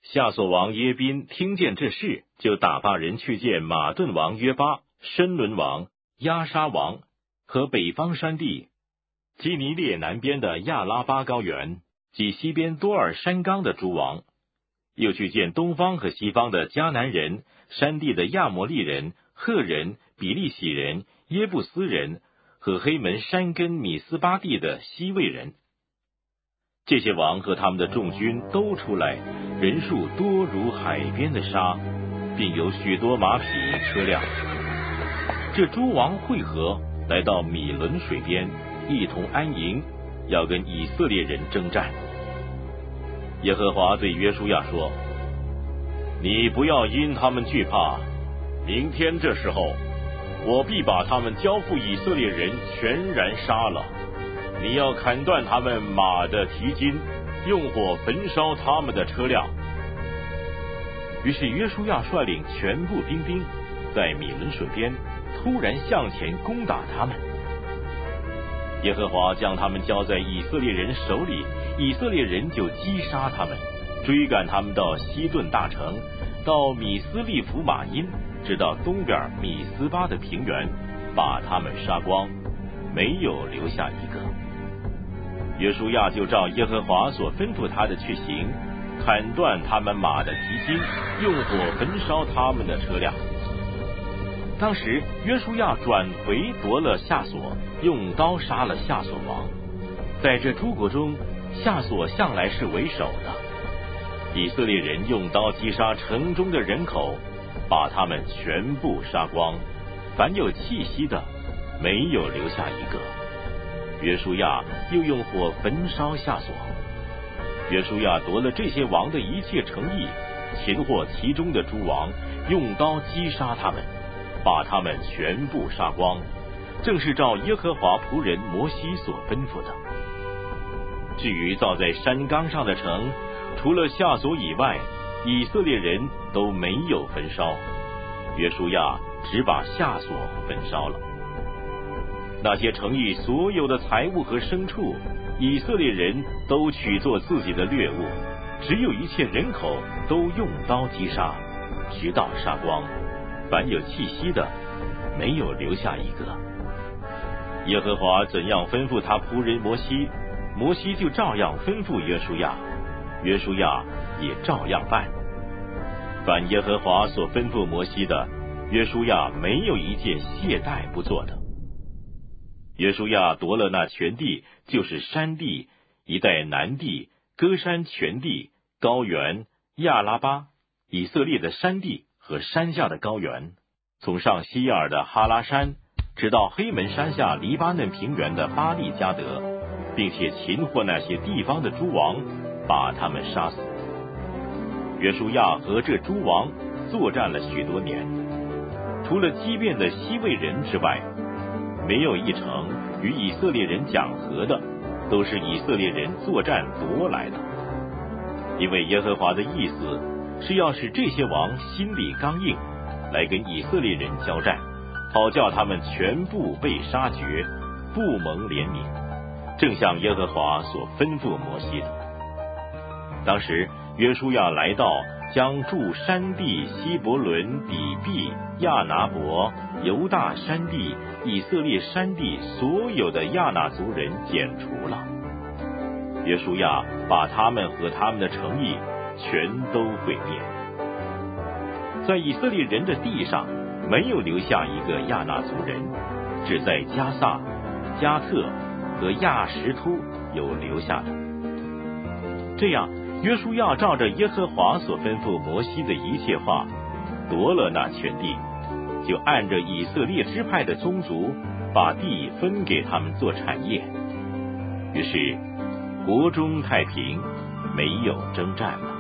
夏所王耶宾听见这事，就打发人去见马顿王约巴、申伦王、亚沙王和北方山地、基尼列南边的亚拉巴高原及西边多尔山冈的诸王，又去见东方和西方的迦南人、山地的亚摩利人、赫人、比利洗人、耶布斯人和黑门山根米斯巴地的西魏人。这些王和他们的众军都出来，人数多如海边的沙，并有许多马匹车辆。这诸王会合，来到米伦水边，一同安营，要跟以色列人征战。耶和华对约书亚说：你不要因他们惧怕，明天这时候，我必把他们交付以色列人全然杀了。你要砍断他们马的蹄筋，用火焚烧他们的车辆。于是约书亚率领全部兵丁，在米伦水边突然向前攻打他们。耶和华将他们交在以色列人手里，以色列人就击杀他们，追赶他们到西顿大城，到米斯利弗马因，直到东边米斯巴的平原，把他们杀光，没有留下一个。约书亚就照耶和华所吩咐他的去行，砍断他们马的蹄筋，用火焚烧他们的车辆。当时约书亚转回夺了夏所，用刀杀了夏所王。在这诸国中，夏所向来是为首的。以色列人用刀击杀城中的人口，把他们全部杀光，凡有气息的，没有留下一个。约书亚又用火焚烧夏所。约书亚夺了这些王的一切城邑，擒获其中的诸王，用刀击杀他们，把他们全部杀光，正是照耶和华仆人摩西所吩咐的。至于造在山冈上的城，除了夏所以外，以色列人都没有焚烧，约书亚只把夏所焚烧了。那些城邑所有的财物和牲畜，以色列人都取作自己的掠物，只有一切人口都用刀击杀，直到杀光，凡有气息的，没有留下一个。耶和华怎样吩咐他仆人摩西，摩西就照样吩咐约书亚，约书亚也照样办。凡耶和华所吩咐摩西的，约书亚没有一件懈怠不做的。约书亚夺了那全地，就是山地、一带南地、歌山全地、高原、亚拉巴、以色列的山地和山下的高原，从上西亚尔的哈拉山，直到黑门山下黎巴嫩平原的巴利加德，并且擒获那些地方的诸王，把他们杀死。约书亚和这诸王作战了许多年，除了激辩的西魏人之外，没有一城与以色列人讲和的，都是以色列人作战夺来的。因为耶和华的意思是要使这些王心里刚硬，来跟以色列人交战，好叫他们全部被杀绝，不蒙怜悯，正像耶和华所吩咐摩西的。当时约书亚来到，将住山地希伯伦、底比、亚拿伯、犹大山地、以色列山地所有的亚衲族人剪除了。约书亚把他们和他们的城邑全都毁灭，在以色列人的地上没有留下一个亚衲族人，只在加萨、加特和亚什突有留下的。这样约书亚照着耶和华所吩咐摩西的一切话，夺了那全地，就按着以色列支派的宗族，把地分给他们做产业。于是国中太平，没有征战了。